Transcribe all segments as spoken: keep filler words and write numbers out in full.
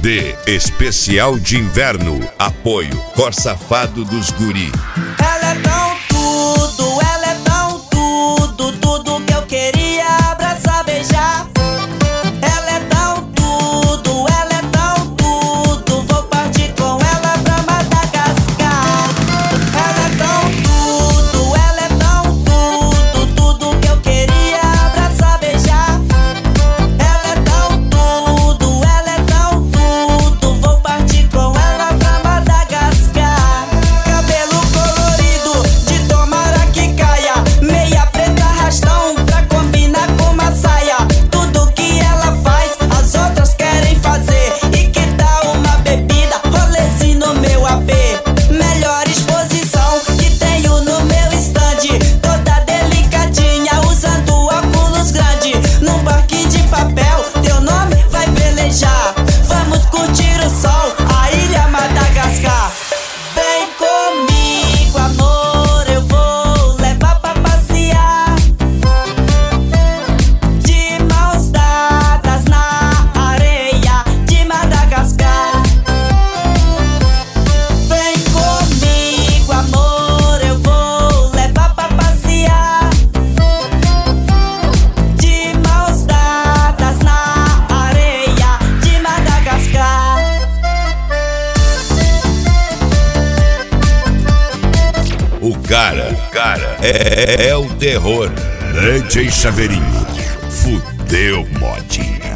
D, especial de inverno. Apoio Cor Safado dos Guri. Ela é tão tudo, ela é tão tudo, tudo que eu queria abraçar, beijar. Ela é tão tudo, ela é tão tudo, vou partir com ela pra Madagascar. Ela é tão tudo, ela é tão tudo, tudo que eu queria abraçar, beijar. Ela é tão tudo, ela é tão tudo, vou partir com ela pra Madagascar. Cabelo colorido, de tomara que caia, meia preta arrastão pra combinar com uma saia. Tudo que ela faz, as outras querem fazer. E que tal uma bebida, rolezinho no meu A P? Melhor exposição que tenho no meu stand, toda delicadinha, usando óculos grande. Num parque de papel, teu nome vai velejar. Vamos curtir o sol, a ilha Madagascar. Vem comigo, amor, eu vou levar pra passear. De mãos dadas na areia de Madagascar. Vem comigo, amor, eu vou levar pra passear. De mãos dadas na areia de Madagascar. O cara, o cara é, é o terror. D J Chaveirinho. Fudeu, modinha.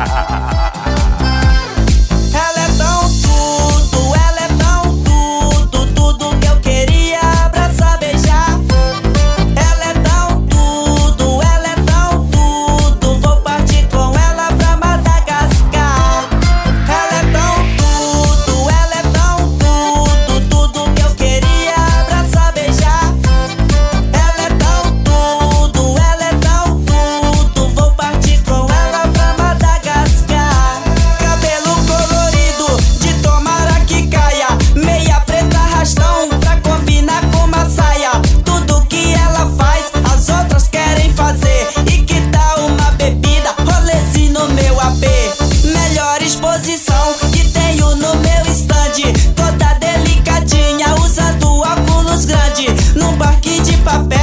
Ela é tão tudo, ela é tão tudo, tudo que eu queria abraçar, beijar. Ela é tão tudo, ela é tão tudo, vou partir com ela pra Madagascar. Ela é tão tudo, ela é tão tudo, tudo que eu queria abraçar, beijar. Ela é tão tudo, ela é tão tudo, vou partir com ela pra Madagascar. Cabelo colorido, de tomara que caia, meia preta arrastão pra combinar com uma saia. Tudo que ela faz, as outras querem fazer. E que tal uma bebida, rolezinho no meu A P? Melhor exposição que tenho no meu stand, toda delicadinha, usando óculos grande. Num parque de papel,